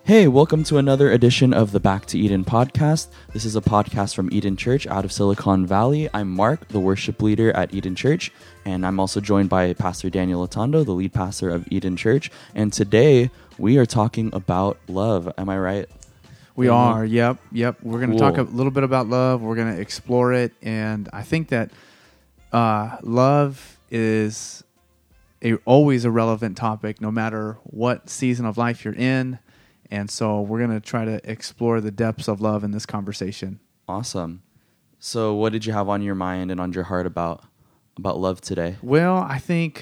Hey, welcome to another edition of the Back to Eden podcast. This is a podcast from Eden Church out of Silicon Valley. I'm Mark, the worship leader at Eden Church, and I'm also joined by Pastor Daniel Atondo, the lead pastor of Eden Church. And today we are talking about love. Am I right? We are. Yep. We're going to talk a Cool. little bit about love. We're going to explore it, and I think that love is always a relevant topic, no matter what season of life you're in. And so we're going to try to explore the depths of love in this conversation. Awesome. So what did you have on your mind and on your heart about love today? Well, I think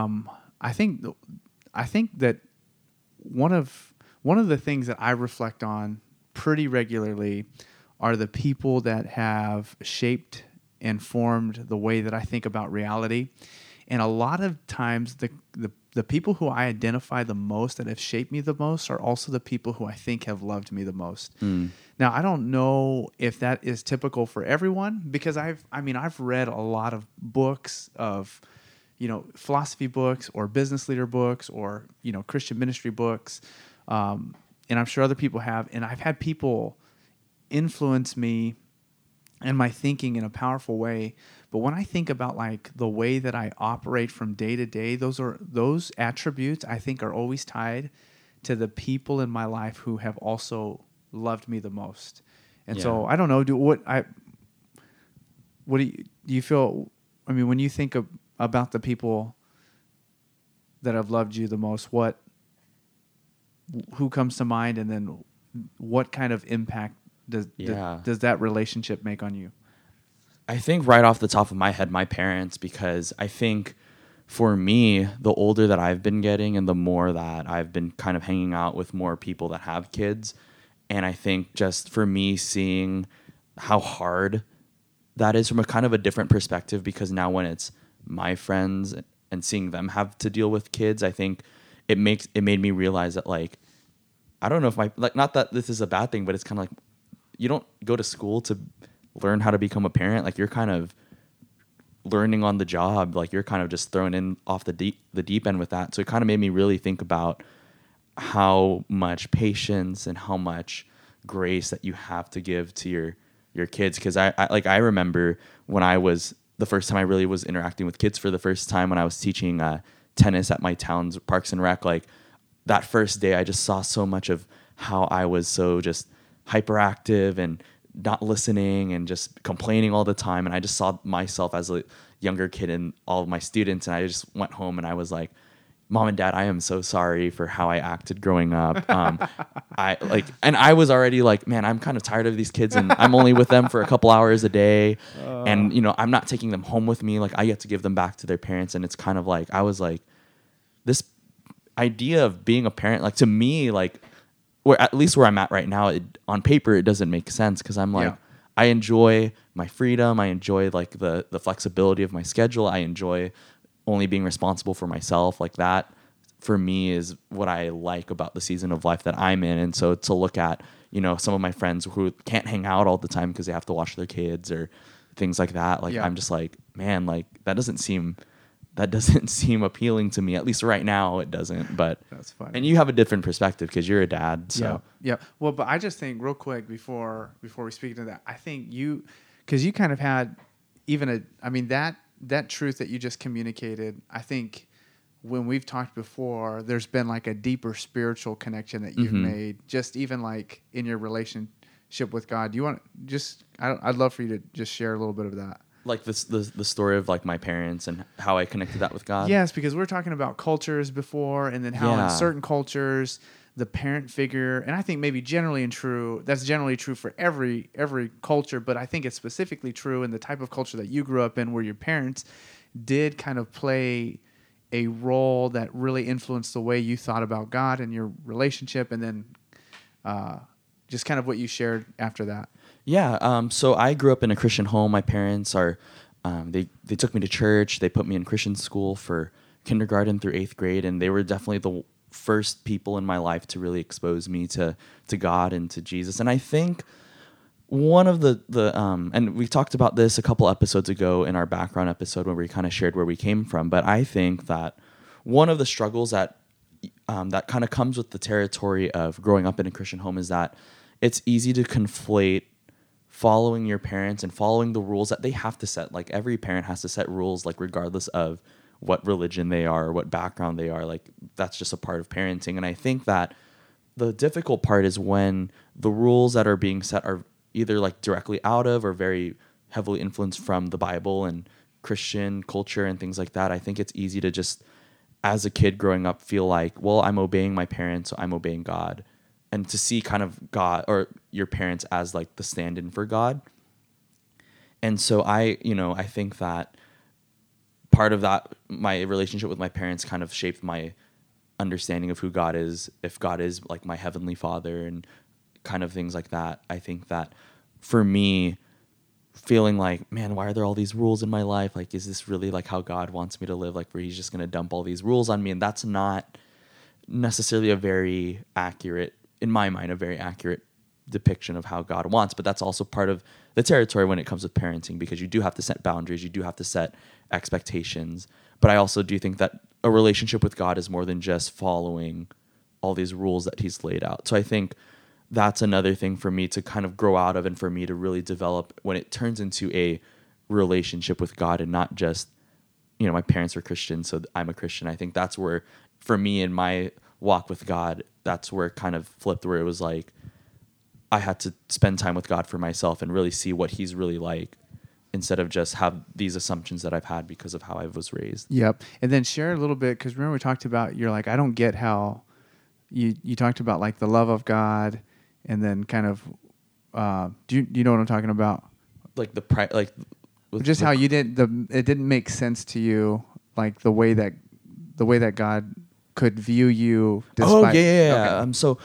that one of the things that I reflect on pretty regularly are the people that have shaped and formed the way that I think about reality. And a lot of times the people who I identify the most that have shaped me the most are also the people who I think have loved me the most. Now, I don't know if that is typical for everyone, because I've read a lot of books of, philosophy books or business leader books or, Christian ministry books. And I'm sure other people have. And I've had people influence me and my thinking in a powerful way. But when I think about like the way that I operate from day to day, those attributes I think are always tied to the people in my life who have also loved me the most. And so I don't know, do you feel? I mean, when you think about the people that have loved you the most, who comes to mind, and then what kind of impact does that relationship make on you? I think right off the top of my head, my parents, because I think for me, the older that I've been getting and the more that I've been kind of hanging out with more people that have kids, and I think just for me seeing how hard that is from a kind of a different perspective, because now when it's my friends and seeing them have to deal with kids, I think it made me realize that, like, I don't know if not that this is a bad thing, but it's kind of like, you don't go to school to learn how to become a parent. Like, you're kind of learning on the job. Like, you're kind of just thrown in off the deep end with that. So it kind of made me really think about how much patience and how much grace that you have to give to your kids. Because I remember when the first time I really was interacting with kids for the first time, when I was teaching tennis at my town's Parks and Rec. Like, that first day, I just saw so much of how I was so just hyperactive and not listening and just complaining all the time. And I just saw myself as a younger kid and all of my students. And I just went home and I was like, Mom and Dad, I am so sorry for how I acted growing up. And I was already like, man, I'm kind of tired of these kids, and I'm only with them for a couple hours a day. And, I'm not taking them home with me. Like, I get to give them back to their parents. And it's kind of like, I was like, this idea of being a parent, like, to me, like, at least where I'm at right now, on paper, it doesn't make sense, because I'm like, I enjoy my freedom. I enjoy like the flexibility of my schedule. I enjoy only being responsible for myself. Like, that for me is what I like about the season of life that I'm in. And so to look at, some of my friends who can't hang out all the time because they have to watch their kids or things like that. Like, I'm just like, man, like, that doesn't seem appealing to me. At least right now it doesn't. But That's funny. And you have a different perspective because you're a dad. So Yeah. Well, but I just think real quick before we speak to that, I think because you kind of had that truth that you just communicated. I think when we've talked before, there's been like a deeper spiritual connection that you've made, just even like in your relationship with God. Do you want I'd love for you to just share a little bit of that. Like the story of like my parents and how I connected that with God. Yes, because we're talking about cultures before, and then how in certain cultures the parent figure, and I think maybe that's generally true for every culture, but I think it's specifically true in the type of culture that you grew up in, where your parents did kind of play a role that really influenced the way you thought about God and your relationship, and then just kind of what you shared after that. Yeah. So I grew up in a Christian home. My parents are, they took me to church. They put me in Christian school for kindergarten through 8th grade. And they were definitely the first people in my life to really expose me to God and to Jesus. And I think one of the and we talked about this a couple episodes ago in our background episode where we kind of shared where we came from. But I think that one of the struggles that that kind of comes with the territory of growing up in a Christian home is that it's easy to conflate following your parents and following the rules that they have to set. Like every parent has to set rules, like regardless of what religion they are or what background they are. Like that's just a part of parenting. And I think that the difficult part is when the rules that are being set are either like directly out of or very heavily influenced from the Bible and Christian culture and things like that. I think it's easy to just, as a kid growing up, feel like, well, I'm obeying my parents, so I'm obeying God. And to see kind of God or your parents as like the stand-in for God. And so I think that part of that, my relationship with my parents kind of shaped my understanding of who God is, if God is like my heavenly Father and kind of things like that. I think that for me, feeling like, man, why are there all these rules in my life? Like, is this really like how God wants me to live? Like, where he's just going to dump all these rules on me? And that's not necessarily a very accurate, in my mind, a very accurate depiction of how God wants. But that's also part of the territory when it comes with parenting, because you do have to set boundaries. You do have to set expectations. But I also do think that a relationship with God is more than just following all these rules that he's laid out. So I think that's another thing for me to kind of grow out of and for me to really develop when it turns into a relationship with God and not just, my parents are Christian, so I'm a Christian. I think that's where, for me in my walk with God, that's where it kind of flipped, where it was like I had to spend time with God for myself and really see what he's really like, instead of just have these assumptions that I've had because of how I was raised. Yep. And then share a little bit, because remember we talked about, you're like, I don't get how you talked about like the love of God, and then kind of do you know what I'm talking about? Like Just how you didn't it didn't make sense to you, like the way that God could view you. Despite, Okay. So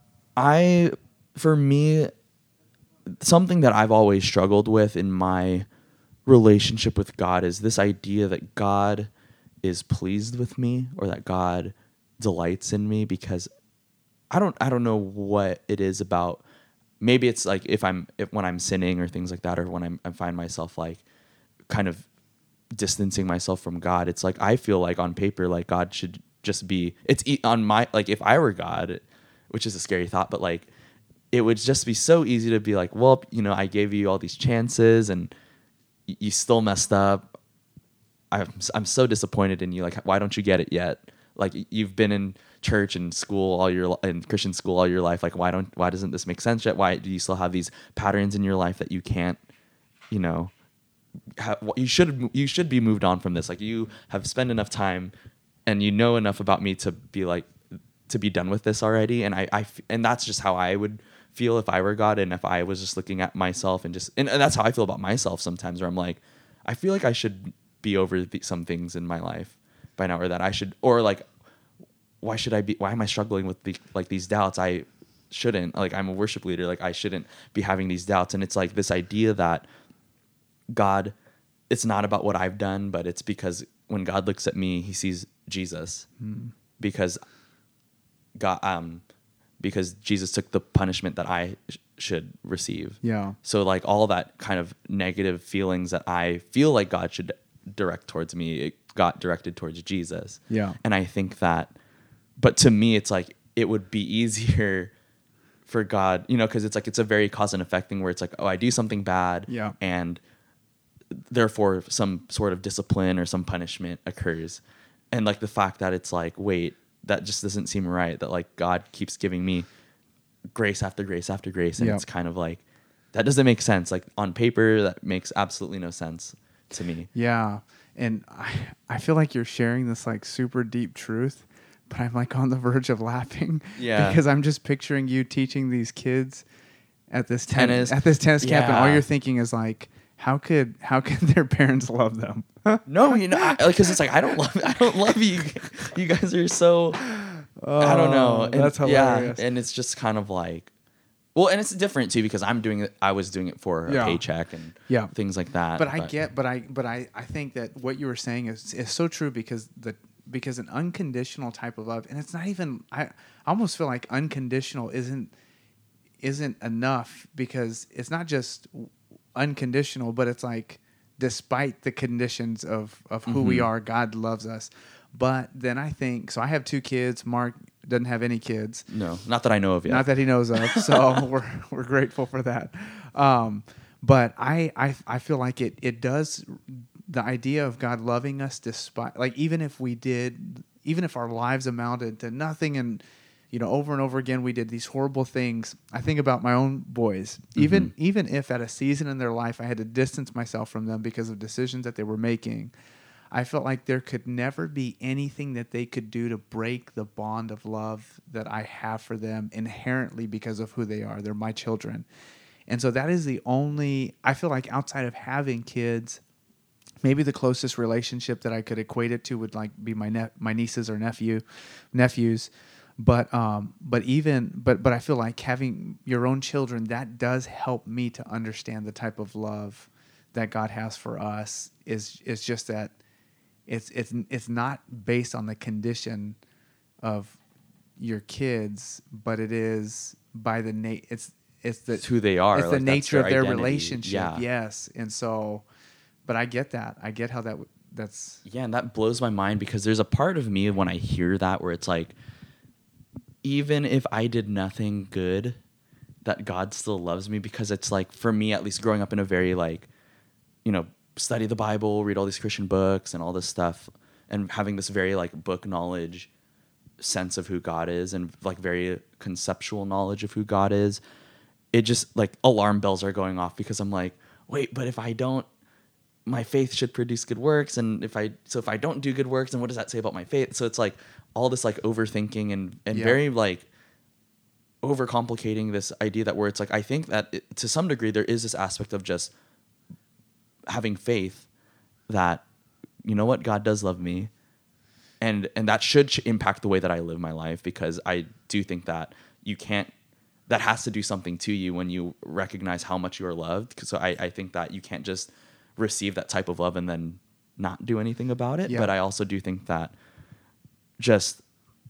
for me, something that I've always struggled with in my relationship with God is this idea that God is pleased with me, or that God delights in me, because I don't know what it is about. Maybe it's like when I'm sinning or things like that, or when I find myself like kind of distancing myself from God. It's like I feel like on paper, like God should just be. It's on my, like if I were God, which is a scary thought, but like it would just be so easy to be like, well, I gave you all these chances and you still messed up. I'm so disappointed in you. Like, why don't you get it yet? Like, you've been in church and school in Christian school all your life. Like, why doesn't this make sense yet? Why do you still have these patterns in your life that you can't, you should be moved on from this. Like, you have spent enough time and you know enough about me to be like, to be done with this already. And and that's just how I would feel if I were God, and if I was just looking at myself and that's how I feel about myself sometimes, where I'm like, I feel like I should be over some things in my life by now, or that I should, or like, why am I struggling with these doubts? I shouldn't, like, I'm a worship leader. Like, I shouldn't be having these doubts. And it's like this idea that God, it's not about what I've done, but it's because when God looks at me, he sees Jesus, because Jesus took the punishment that I should receive. Yeah. So like all that kind of negative feelings that I feel like God should direct towards me, it got directed towards Jesus. Yeah. And I think that, but to me, it's like, it would be easier for God, because it's like, it's a very cause and effect thing, where it's like, oh, I do something bad. Yeah. And therefore some sort of discipline or some punishment occurs. And like the fact that it's like, wait, that just doesn't seem right, that like God keeps giving me grace after grace after grace. And It's kind of like, that doesn't make sense. Like on paper, that makes absolutely no sense to me. Yeah. And I feel like you're sharing this like super deep truth, but I'm like on the verge of laughing. Yeah. Because I'm just picturing you teaching these kids at this tennis camp, and all you're thinking is like, how could their parents love them? No, because it's like, I don't love you. You guys are so, I don't know. And, that's hilarious. Yeah, and it's just kind of like, well, and it's different too, because I was doing it for a paycheck and things like that. But I think that what you were saying is so true, because an unconditional type of love, and it's not even, I almost feel like unconditional isn't enough, because it's not just unconditional, but it's like, despite the conditions of who we are, God loves us. But then I think, so I have two kids. Mark doesn't have any kids. No, not that I know of yet. Not that he knows of. So we're grateful for that. But I feel like it does, the idea of God loving us despite, like, even if our lives amounted to nothing, and over and over again we did these horrible things. I think about my own boys. Even if at a season in their life I had to distance myself from them because of decisions that they were making, I felt like there could never be anything that they could do to break the bond of love that I have for them inherently because of who they are. They're my children. And so that is the only, I feel like, outside of having kids, maybe the closest relationship that I could equate it to would like be my nieces or nephews. But I feel like having your own children, that does help me to understand the type of love that God has for us. Is just that it's not based on the condition of your kids, but it is by the it's who they are. It's like, the nature of their identity. relationship. Yeah. Yes, and so, but I get that. I get how that's. Yeah, and that blows my mind because there's a part of me when I hear that where it's like, even if I did nothing good, that God still loves me, because it's like, for me at least, growing up in a very like, study the Bible, read all these Christian books and all this stuff, and having this very like book knowledge sense of who God is, and like very conceptual knowledge of who God is, it just like alarm bells are going off, because I'm like, wait, but if I don't, my faith should produce good works, and if I don't do good works, then what does that say about my faith? So it's like all this like overthinking and very like overcomplicating this idea that where it's like, I think that to some degree there is this aspect of just having faith that, what, God does love me, and that should impact the way that I live my life, because I do think that that has to do something to you when you recognize how much you are loved. So I think that you can't just receive that type of love and then not do anything about it. Yeah. But I also do think that just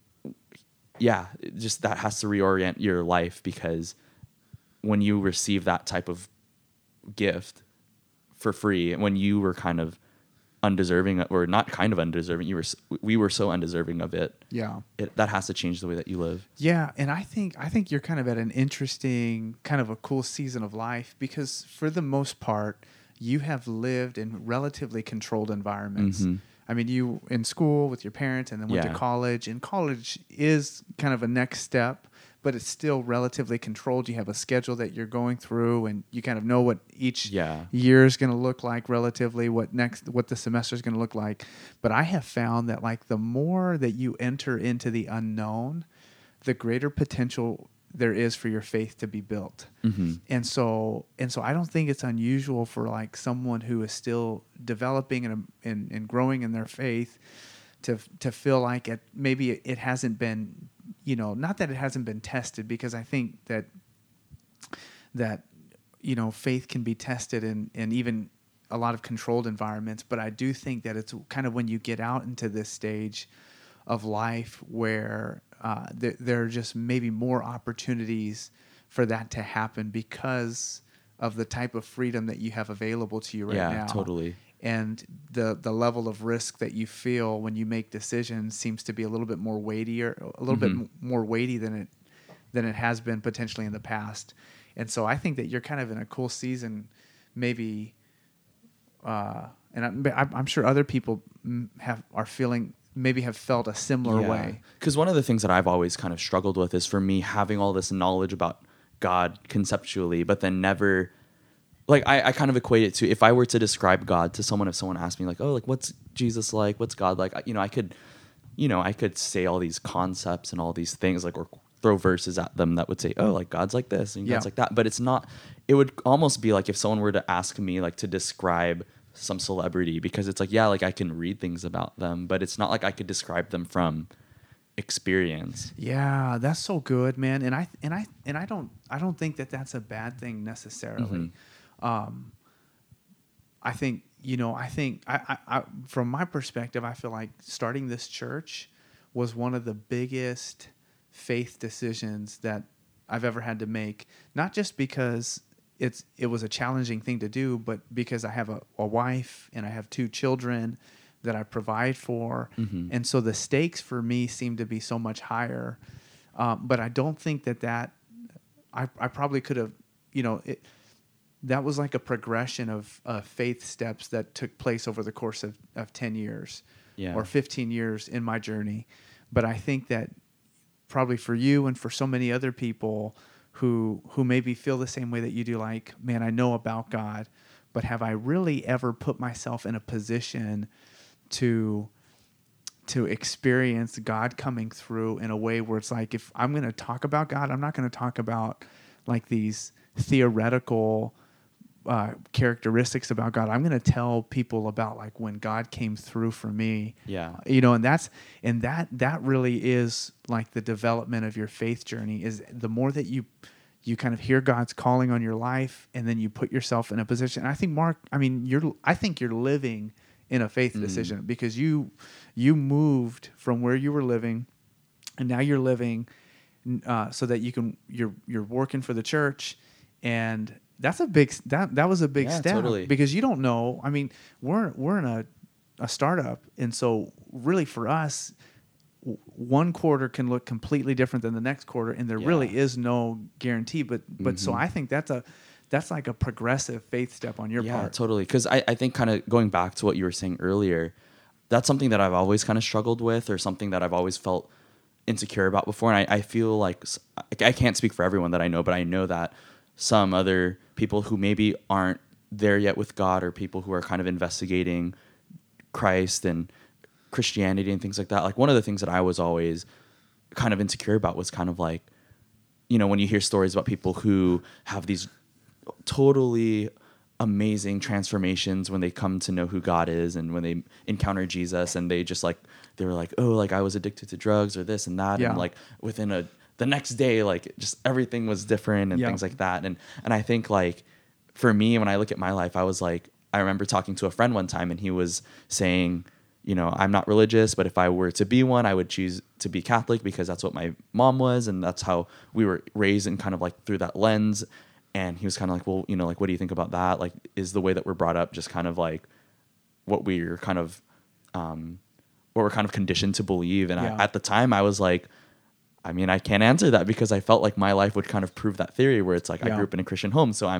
that has to reorient your life, because when you receive that type of gift for free, when you were kind of undeserving, or not kind of undeserving, we were so undeserving of it. Yeah, that has to change the way that you live. Yeah, and I think you're kind of at an interesting, kind of a cool season of life, because for the most part, you have lived in relatively controlled environments. Mm-hmm. I mean, you in school with your parents, and then went to college. And college is kind of a next step, but it's still relatively controlled. You have a schedule that you're going through, and you kind of know what each year is going to look like relatively, what the semester is going to look like. But I have found that like the more that you enter into the unknown, the greater potential there is for your faith to be built. Mm-hmm. And so I don't think it's unusual for like someone who is still developing and growing in their faith to feel like maybe it hasn't been, not that it hasn't been tested, because I think that faith can be tested in even a lot of controlled environments. But I do think that it's kind of when you get out into this stage of life where there are just maybe more opportunities for that to happen, because of the type of freedom that you have available to you right now. Yeah, totally. And the level of risk that you feel when you make decisions seems to be a little bit more weightier, a little bit more weighty than it has been potentially in the past. And so I think that you're kind of in a cool season, maybe, and I'm sure other people have felt a similar way. Because one of the things that I've always kind of struggled with is, for me, having all this knowledge about God conceptually, but then never, like, I kind of equate it to, if I were to describe God to someone, if someone asked me like, oh, like, what's Jesus like? What's God like? I could say all these concepts and all these things, like, or throw verses at them that would say, oh, like, God's like this and God's like that. But it's not, it would almost be like if someone were to ask me like to describe some celebrity, because it's like, like I can read things about them, but it's not like I could describe them from experience. Yeah, that's so good, man. And I don't think that that's a bad thing necessarily. Mm-hmm. I think I from my perspective, I feel like starting this church was one of the biggest faith decisions that I've ever had to make. Not just because it was a challenging thing to do, but because I have a wife and I have 2 children that I provide for. Mm-hmm. And so the stakes for me seem to be so much higher. But I don't think that I probably could have, that was like a progression of faith steps that took place over the course of 10 years Yeah. or 15 years in my journey. But I think that probably for you and for so many other people who maybe feel the same way that you do, like, man, I know about God, but have I really ever put myself in a position to experience God coming through in a way where it's like, if I'm going to talk about God, I'm not going to talk about like these theoretical characteristics about God. I'm going to tell people about like when God came through for me. Yeah. And that really is like the development of your faith journey, is the more that you kind of hear God's calling on your life, and then you put yourself in a position. And I think, Mark, I think you're living in a faith decision, because you moved from where you were living, and now you're living so that you're working for the church. And that's that was a big step. Totally. Because you don't know. I mean, we're in a startup, and so really for us, one quarter can look completely different than the next quarter, and there really is no guarantee. But so I think that's like a progressive faith step on your part. Yeah, totally. Because I think, kind of going back to what you were saying earlier, that's something that I've always kind of struggled with, or something that I've always felt insecure about before. And I feel like, I can't speak for everyone that I know, but I know that some other people who maybe aren't there yet with God, or people who are kind of investigating Christ and Christianity and things like that. Like, one of the things that I was always kind of insecure about was kind of like, when you hear stories about people who have these totally amazing transformations when they come to know who God is, and when they encounter Jesus, and they were like, oh, like I was addicted to drugs or this and that. Yeah. And like within the next day, like just everything was different and things like that. And I think, like, for me, when I look at my life, I was like, I remember talking to a friend one time, and he was saying, I'm not religious, but if I were to be one, I would choose to be Catholic, because that's what my mom was, and that's how we were raised, and kind of like through that lens. And he was kind of like, well, like, what do you think about that? Like, is the way that we're brought up just kind of like what we're kind of conditioned to believe? And at the time, I was like, I can't answer that, because I felt like my life would kind of prove that theory, where it's like, I grew up in a Christian home, so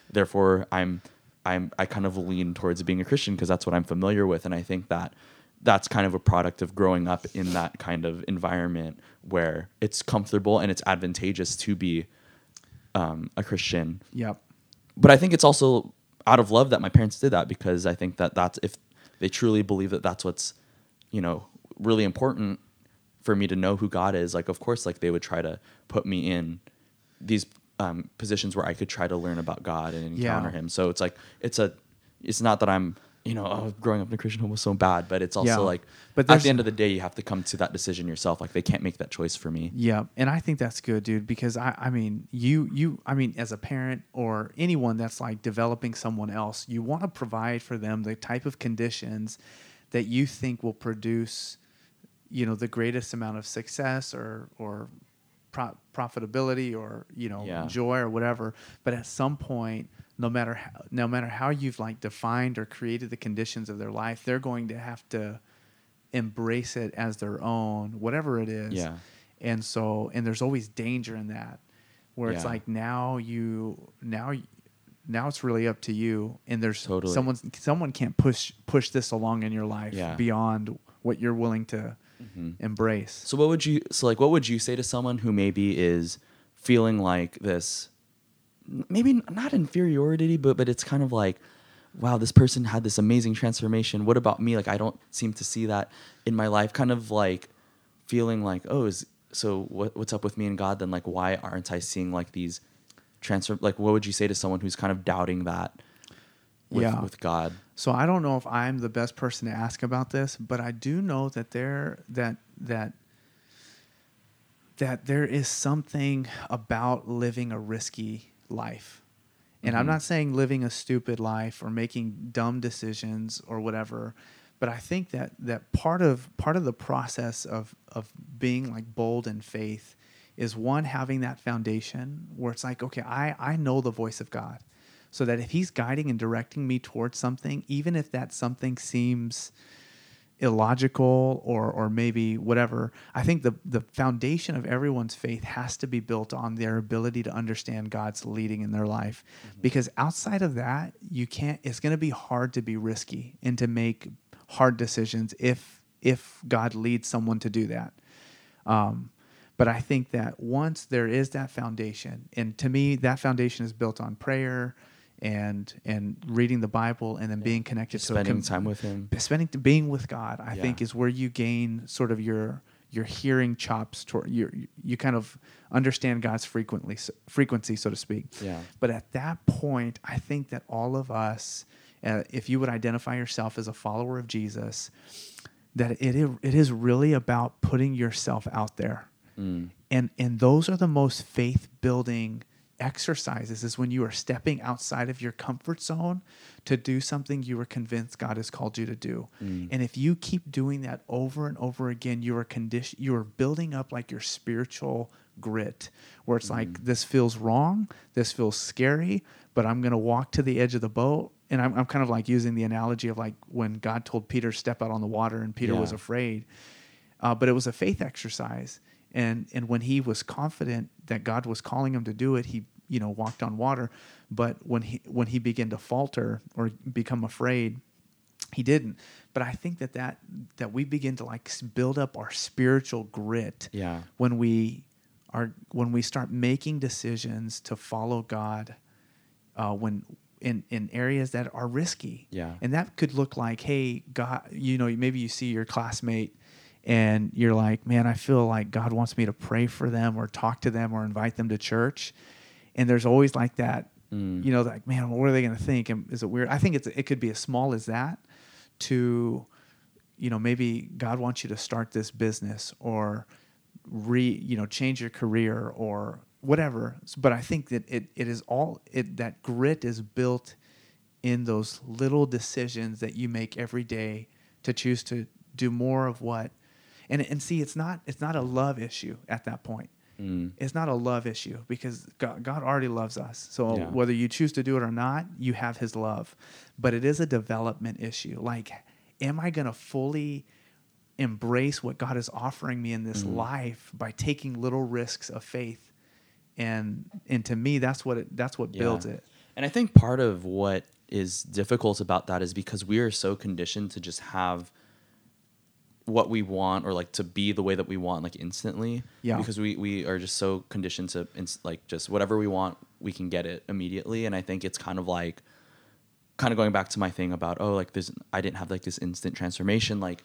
I kind of lean towards being a Christian because that's what I'm familiar with. And I think that that's kind of a product of growing up in that kind of environment where it's comfortable and it's advantageous to be a Christian. Yep. But I think it's also out of love that my parents did that, because I think that that's, if they truly believe that that's what's, really important for me to know who God is, like, of course, like, they would try to put me in these positions where I could try to learn about God and encounter him. So it's like, it's not that I'm, growing up in a Christian home was so bad, but it's also like, but at the end of the day, you have to come to that decision yourself. Like, they can't make that choice for me. Yeah. And I think that's good, dude, because you as a parent or anyone that's like developing someone else, you want to provide for them the type of conditions that you think will produce, the greatest amount of success or profitability or, joy or whatever. But at some point, no matter how you've like defined or created the conditions of their life, they're going to have to embrace it as their own, whatever it is. Yeah. And there's always danger in that, where it's like, now it's really up to you, and there's someone can't push this along in your life beyond what you're willing to embrace. So what would you say to someone who maybe is feeling like this, maybe not inferiority, but it's kind of like, wow, this person had this amazing transformation. What about me? Like, I don't seem to see that in my life. Kind of like feeling like, what's up with me and God? Then, like, why aren't I seeing like these like, what would you say to someone who's kind of doubting that with God? So I don't know if I'm the best person to ask about this, but I do know that there is something about living a risky life. And I'm not saying living a stupid life or making dumb decisions or whatever, but I think that part of the process of being like bold in faith is, one, having that foundation where it's like, okay, I know the voice of God, so that if he's guiding and directing me towards something, even if that something seems illogical or maybe whatever. I think the foundation of everyone's faith has to be built on their ability to understand God's leading in their life. Because outside of that, it's going to be hard to be risky and to make hard decisions if God leads someone to do that. But I think that once there is that foundation, and to me, that foundation is built on prayer and reading the Bible, and then being connected to spending time with Him, being with God. I think is where you gain sort of your hearing chops. You kind of understand God's frequency, so to speak. Yeah. But at that point, I think that all of us, if you would identify yourself as a follower of Jesus, that it is really about putting yourself out there. And those are the most faith building exercises, is when you are stepping outside of your comfort zone to do something you are convinced God has called you to do. And if you keep doing that over and over again, you are building up like your spiritual grit, where it's like, this feels wrong, this feels scary, but I'm going to walk to the edge of the boat. And I'm kind of like using the analogy of like when God told Peter, step out on the water, and Peter was afraid. But it was a faith exercise. And when he was confident that God was calling him to do it, he walked on water. But when he began to falter or become afraid, he didn't. But I think that we begin to like build up our spiritual grit when we start making decisions to follow God, when in areas that are risky. And that could look like, hey, God, maybe you see your classmate and you're like, man, I feel like God wants me to pray for them or talk to them or invite them to church. And there's always like that, like, man, what are they going to think? And is it weird? I think it could be as small as that to, maybe God wants you to start this business or change your career or whatever. But I think that that grit is built in those little decisions that you make every day to choose to do more of what. And see, it's not a love issue at that point. It's not a love issue because God already loves us. So whether you choose to do it or not, you have His love. But it is a development issue. Like, am I going to fully embrace what God is offering me in this life by taking little risks of faith? And to me, that's what builds it. And I think part of what is difficult about that is because we are so conditioned to just have what we want, or like to be the way that we want, like instantly. Because we are just so conditioned to like just whatever we want, we can get it immediately. And I think it's kind of going back to my thing about, I didn't have like this instant transformation. Like,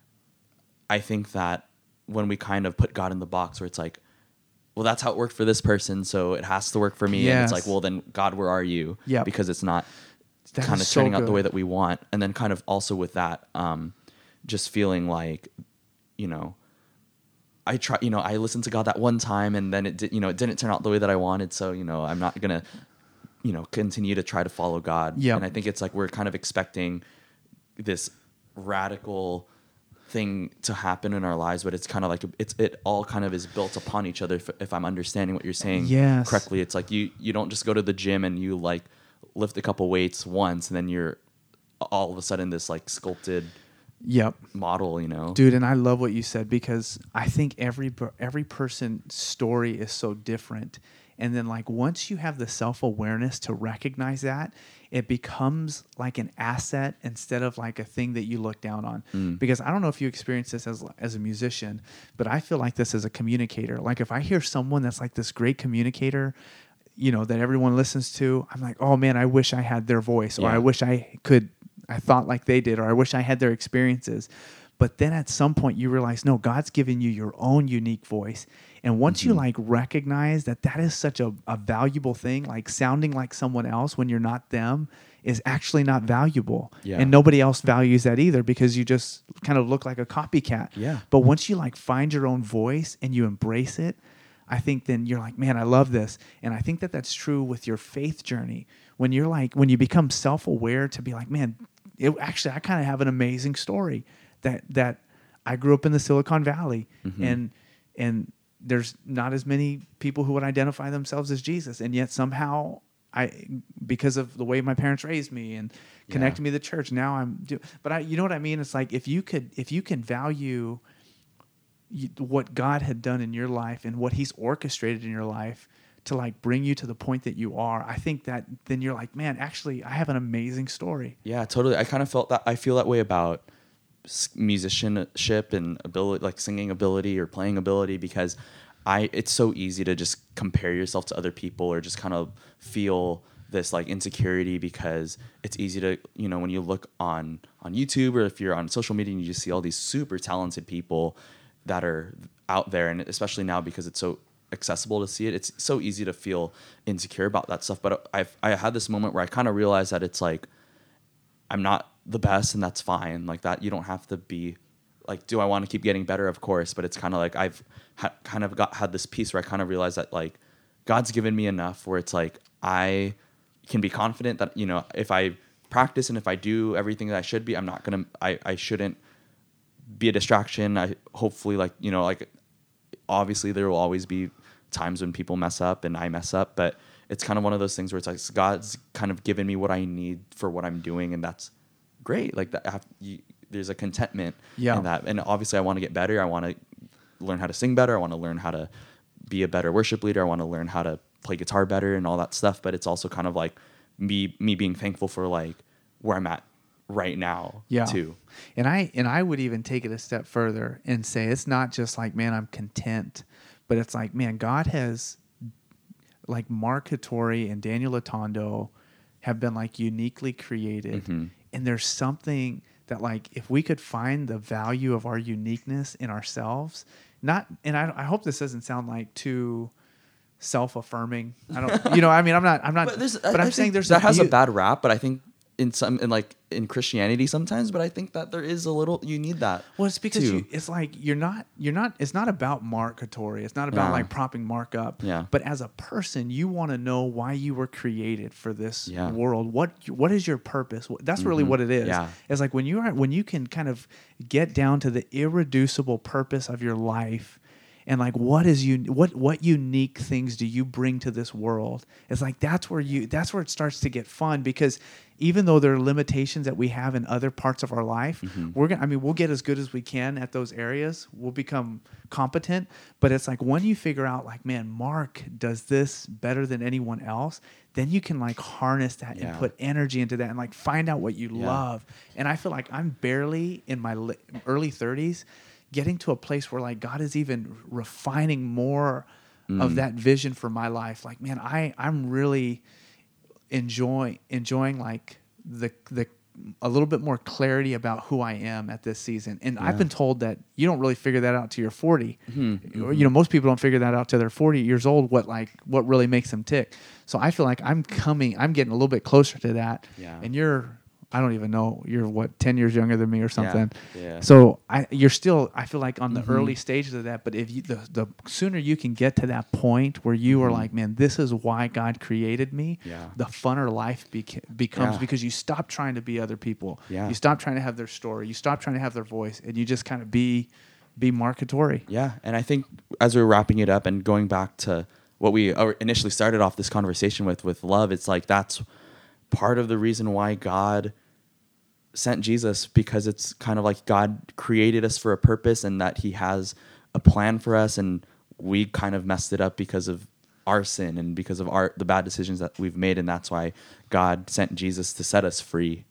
I think that when we kind of put God in the box where it's like, well, that's how it worked for this person, so it has to work for me. And it's like, well, then God, where are you? Because it's not kind of turning out the way that we want. And then kind of also with that, just feeling like, I listened to God that one time and then it didn't turn out the way that I wanted. So, I'm not going to, continue to try to follow God. And I think it's like, we're kind of expecting this radical thing to happen in our lives, but it's kind of like, it all kind of is built upon each other. If I'm understanding what you're saying correctly, it's like, you don't just go to the gym and you like lift a couple weights once and then you're all of a sudden this like sculpted model, Dude, and I love what you said, because I think every person's story is so different. And then like once you have the self-awareness to recognize that, it becomes like an asset instead of like a thing that you look down on. Because I don't know if you experience this as a musician, but I feel like this as a communicator. Like if I hear someone that's like this great communicator, that everyone listens to, I'm like, oh man, I wish I had their voice, or I wish I thought like they did, or I wish I had their experiences. But then at some point you realize, no, God's given you your own unique voice. And once you like recognize that is such a valuable thing, like sounding like someone else when you're not them is actually not valuable. And nobody else values that either, because you just kind of look like a copycat. But once you like find your own voice and you embrace it, I think then you're like, man, I love this. And I think that that's true with your faith journey. When you become self-aware to be like, man, I kind of have an amazing story that I grew up in the Silicon Valley, and there's not as many people who would identify themselves as Jesus, and yet somehow because of the way my parents raised me and connected me to the church, now you know what I mean? It's like if you can value what God had done in your life and what he's orchestrated in your life to like bring you to the point that you are, I think that then you're like, man, actually I have an amazing story. Yeah, totally. I kind of felt that. I feel that way about musicianship and ability, like singing ability or playing ability, because it's so easy to just compare yourself to other people or just kind of feel this like insecurity, because it's easy to, when you look on YouTube or if you're on social media and you just see all these super talented people that are out there, and especially now because it's so accessible to see it, it's so easy to feel insecure about that stuff. But I had this moment where I kind of realized that it's like, I'm not the best, and that's fine. Like that, you don't have to be like, do I want to keep getting better? Of course. But it's kind of like I've had this piece where I kind of realized that like God's given me enough where it's like I can be confident that, if I practice and if I do everything that I should be, I shouldn't be a distraction. Hopefully like obviously there will always be times when people mess up and I mess up, but it's kind of one of those things where it's like God's kind of given me what I need for what I'm doing, and that's great. Like that, there's a contentment in that, and obviously I want to get better. I want to learn how to sing better. I want to learn how to be a better worship leader. I want to learn how to play guitar better and all that stuff. But it's also kind of like me being thankful for like where I'm at right now too. And I would even take it a step further and say it's not just like, man, I'm content, but it's like, man, God has, like Mark Hattori and Daniel Atondo have been like uniquely created. Mm-hmm. And there's something that like, if we could find the value of our uniqueness in ourselves, I hope this doesn't sound like too self-affirming. I don't, I'm not, but I'm saying that has a bad rap, but I think in Christianity sometimes, but I think that there is a little, you need that. Well, it's because it's like you're not, it's not about Mark Hattori. It's not about like propping Mark up. Yeah. But as a person, you want to know why you were created for this world. What is your purpose? That's really what it is. Yeah. It's like when you can kind of get down to the irreducible purpose of your life. And like, what unique things do you bring to this world? It's like that's where it starts to get fun, because even though there are limitations that we have in other parts of our life, we'll get as good as we can at those areas. We'll become competent. But it's like when you figure out like, man, Mark does this better than anyone else, then you can like harness that and put energy into that and like find out what you love. And I feel like I'm barely in my early 30s. Getting to a place where like God is even refining more of that vision for my life. Like, man, I'm really enjoying like the a little bit more clarity about who I am at this season. And I've been told that you don't really figure that out till you're 40. Mm-hmm. Most people don't figure that out till they're 40 years old, what really makes them tick. So I feel like I'm getting a little bit closer to that. Yeah. And I don't even know, you're 10 years younger than me or something. Yeah. So you're still, I feel like on the early stages of that, but if you, the sooner you can get to that point where you are like, man, this is why God created me, the funner life becomes, because you stop trying to be other people. Yeah. You stop trying to have their story. You stop trying to have their voice, and you just kind of be Mark Hattori. Yeah. And I think as we're wrapping it up and going back to what we initially started off this conversation with love, it's like that's part of the reason why God sent Jesus, because it's kind of like God created us for a purpose and that he has a plan for us, and we kind of messed it up because of our sin and because of the bad decisions that we've made, and that's why God sent Jesus to set us free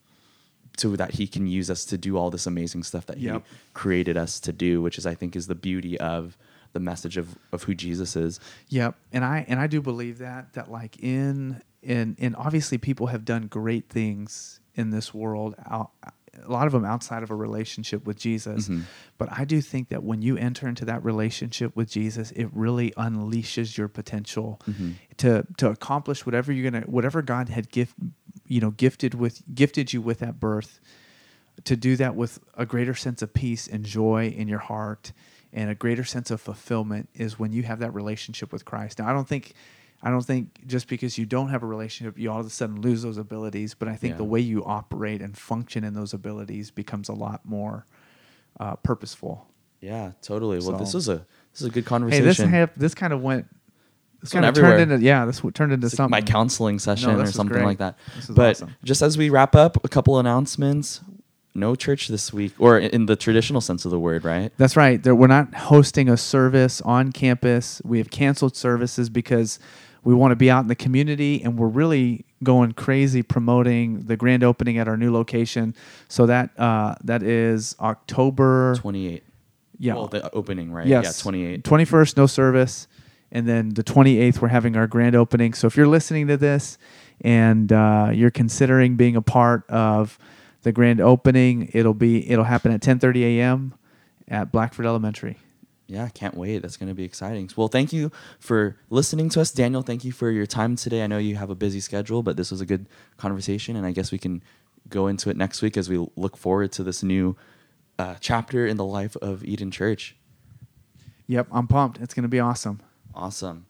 so that he can use us to do all this amazing stuff that he created us to do, which is, I think, is the beauty of the message of who Jesus is. Yep. And I do believe that like in obviously people have done great things in this world, a lot of them outside of a relationship with Jesus. Mm-hmm. But I do think that when you enter into that relationship with Jesus, it really unleashes your potential to accomplish whatever God had gifted you with at birth, to do that with a greater sense of peace and joy in your heart and a greater sense of fulfillment is when you have that relationship with Christ. Now, I don't think just because you don't have a relationship, you all of a sudden lose those abilities. But I think the way you operate and function in those abilities becomes a lot more purposeful. Yeah, totally. Well, this is a good conversation. Hey, this kind of went This kind one of turned everywhere. into turned into It's like something. my counseling session or this was something great. like that. This is But awesome. just as we wrap up, a couple announcements. No church this week, or in the traditional sense of the word, right? That's right. We're not hosting a service on campus. We have canceled services because we want to be out in the community, and we're really going crazy promoting the grand opening at our new location. So that is October 28. Yeah. Well, the opening, right? Yes. Yeah, 28. 21st, no service. And then the 28th, we're having our grand opening. So if you're listening to this and you're considering being a part of the grand opening, it'll happen at 10:30 a.m. at Blackford Elementary. Yeah, can't wait. That's going to be exciting. Well, thank you for listening to us. Daniel, thank you for your time today. I know you have a busy schedule, but this was a good conversation, and I guess we can go into it next week as we look forward to this new chapter in the life of Eden Church. Yep, I'm pumped. It's going to be awesome. Awesome.